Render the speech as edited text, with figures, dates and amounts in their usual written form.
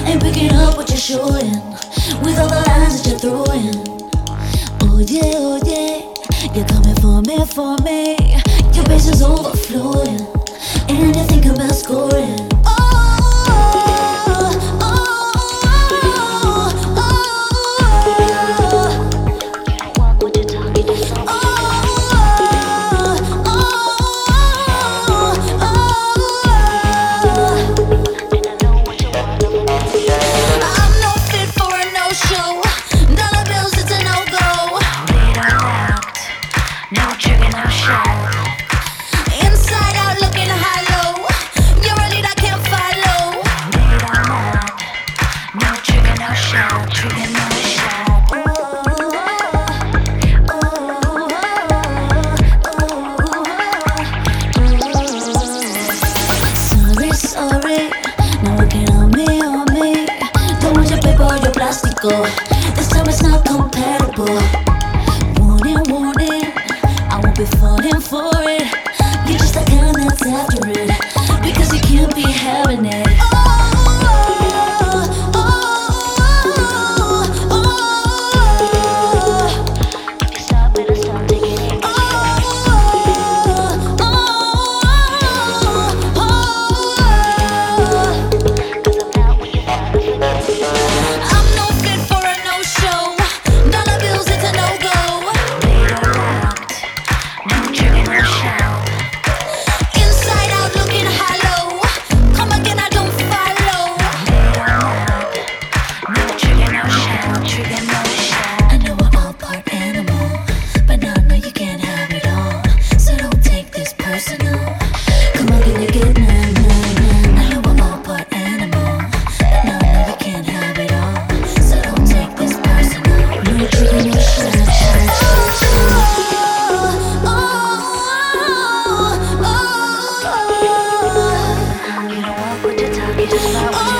Ain't picking up what you're showing with all the lines that you're throwing. Oh yeah, you're coming for me. Your base is overflowing, and you think about scoring. Inside out looking hollow. You're a lead I can't follow. No trigger, no shot. Trigger, no shot. Sorry. Now working on me. Don't want your paper or your plástico. This time it's not compatible. Warning. I won't be falling for it. You're just the kind that's after it, because you can't be having it. If you stop it, I stop taking it. Cause I'm not what you thought. I'm no fit for a no-show. Dollar bills, it's a no-go. No trigger, no shout. Inside out looking hollow. Come again, I don't follow. No trigger, no shout. Trigger, no shout. I know we're all part animal, but now I know you can't have it all. So don't take this personal. Come on, get nah. I know we're all part animal, but now I know you can't have it all. So don't take this personal. No trigger, no shout. You don't walk what you talk, you just not what you